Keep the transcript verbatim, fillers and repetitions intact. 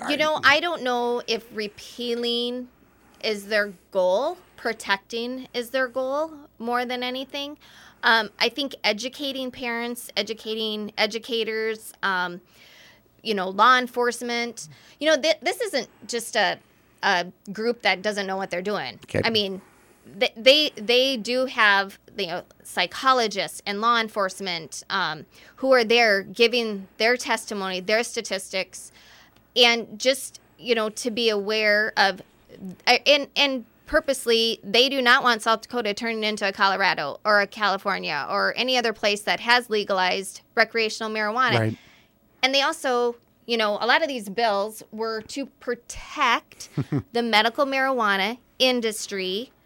You know, I don't know if repealing is their goal. Protecting is their goal more than anything. Um, I think educating parents, educating educators, um, you know, law enforcement. You know, th- this isn't just a, a group that doesn't know what they're doing. Okay. I mean, th- they they do have, you know, psychologists and law enforcement um, who are there giving their testimony, their statistics, and just, you know, to be aware of, and and purposely, they do not want South Dakota turning into a Colorado or a California or any other place that has legalized recreational marijuana. Right. And they also, you know, a lot of these bills were to protect the medical marijuana industry